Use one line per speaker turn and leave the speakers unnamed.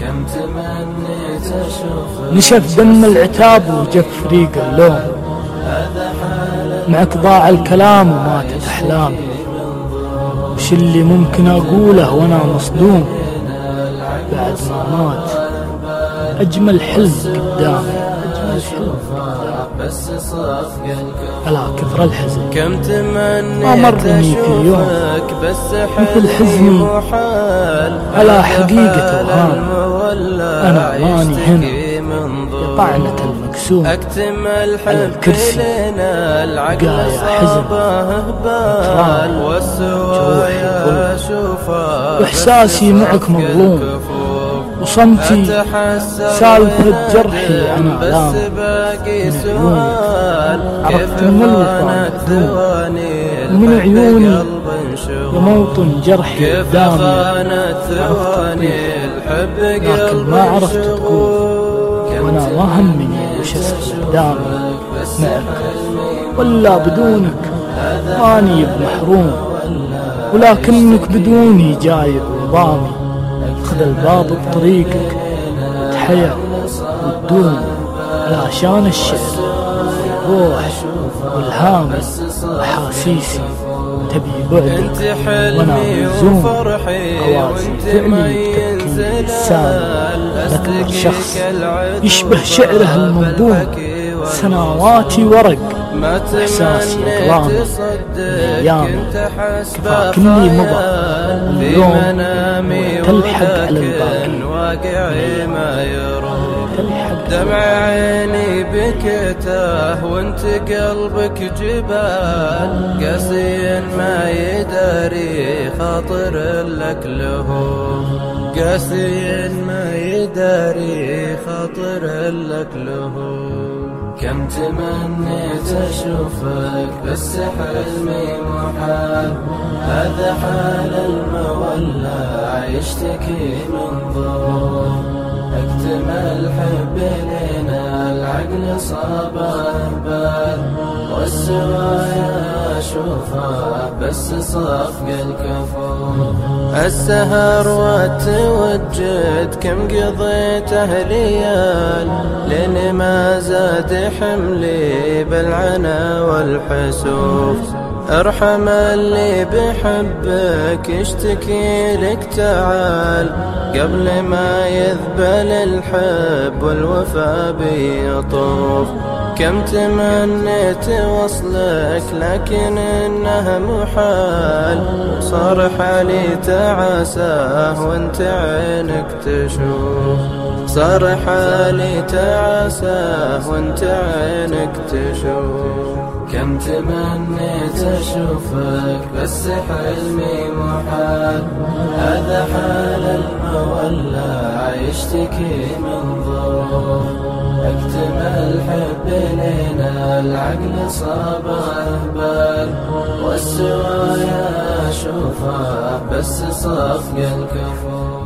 كم تمنيت أشوفك
نشف دم العتاب وجف ريق اللوم، معك ضاع الكلام وماتت أحلامي، وش اللي ممكن أقوله وأنا مصدوم بعد ما مات أجمل حلم قدامي.
بس صف
على كثر الحزن
كم تمنيت
ما مرني في يوم
بس
مثل حزني على حقيقة وهام. أنا ماني هنا طعنة المكسوم على الكرسي قاية حزن تراب جروحي ظلم، وإحساسي معك مظلوم، وصمتي سالفة جرحي عن آلامي. من عيونك عرفت من الوفا مخدوم، ومن عيوني يا موطن جرحي قدامي عرفت تقول، لكن ما عرفت تقول، وانا ما همني وش اسوي قدامي. معك ولا بدونك ماني بمحروم، ولكنك بدوني جاي بنظامي. خذ الباب بطريقك تحيا وتدوم، علشان الشعر والروح والهامي وأحاسيسي تبي بعدك وانا ملزوم. قواسي فعلي بتبكي لساني لأكبر شخص يشبه شعره المنظوم. سنواتي ورق إحساسي أقلامي أيامي، كفاكني مضى اليوم تلحق على الباقي.
دمع عيني بكته وانت قلبك جبال، قاسي ما يداري خاطر لك له، قاسي ما يداري خاطر لك له. كم تمنيت أشوفك بس حلمي محال، هذا حال المولى يشتكي من ضر. اكتم الحب لنا العقل صابه بال، والسوايا اشوفه بس صفق الكفور. السهر والتوجد كم قضيته ليال، لين ما زاد حملي بالعنا والحسوف. ارحم اللي بحبك يشتكي لك تعال، قبل ما يذبل الحب والوفا بيطوف. كم تمنيت وصلك لكن انه محال، صار حالي تعاساه وانت عينك تشوف. صار حالي تعاساه وانت عينك تشوف. كم تمنيت أشوفك بس حلمي محال، هذا حال المولى يشتكي من ضر. اكتم الحب لنا العقل صابه بال، والسوايا أشوفه بس صفق الكفور.